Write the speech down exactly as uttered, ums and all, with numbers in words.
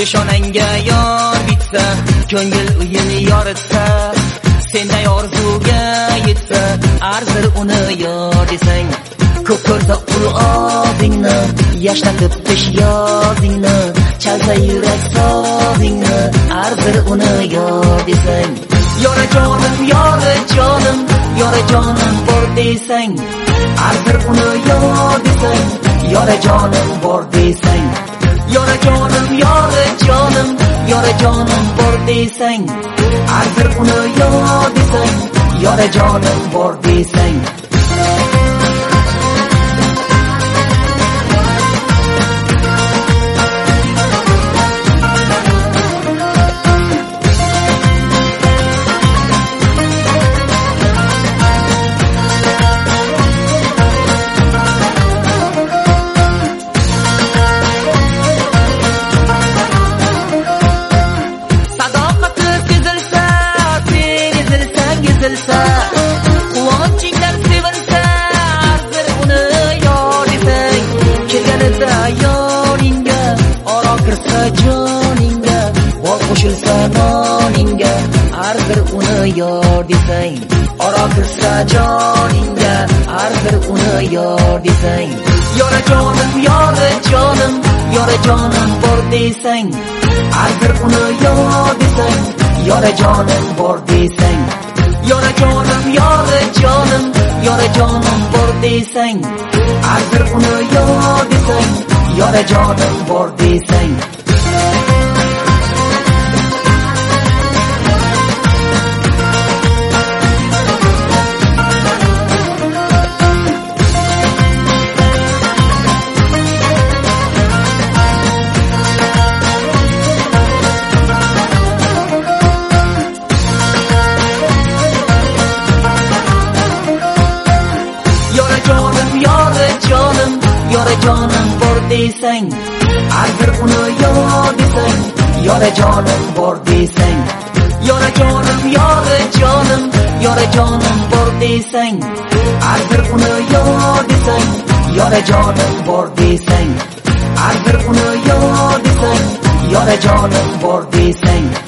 peshonangga yor bitsa, ko'ngil uyini yoritsa, senday orzuga yetsa, arzir uni yor desang, ko'p ko'rsa qulog'ingni, yashlatib tish yozingni, chalsa yurak sozingni, arzir uni yor desang, yora jonim, yora jonim, yora jonim bor desang, arzir uni yor desang, yora jonim bor desang, yora jonim, yora jonim, yora jonim bor desang, arzir uni yor desang, yora jonim bor desang. Quvonchinglar sevilsa, arzir uni yor desang, kelganida yoringga, oro kirsa joningga, bol qo'shilsa noningga, arzir uni yor desang, oro kirsa joningga, arzir uni yor desang, yora jonim, yora jonim, yora jonim bor desang, arzir uni yor desang, yora jonim bor desang, yora jonim, yora jonim, yora jonim bor desang, arzir uni yor desang, yora jonim bor desang. Yora jonim bor desang, arzir uni yor desang, yora jonim bor desang, yora jonim, yora jonim, yora jonim bor desang, arzir uni yor desang, yora jonim bor desang, arzir uni yor desang, yora jonim bor desang.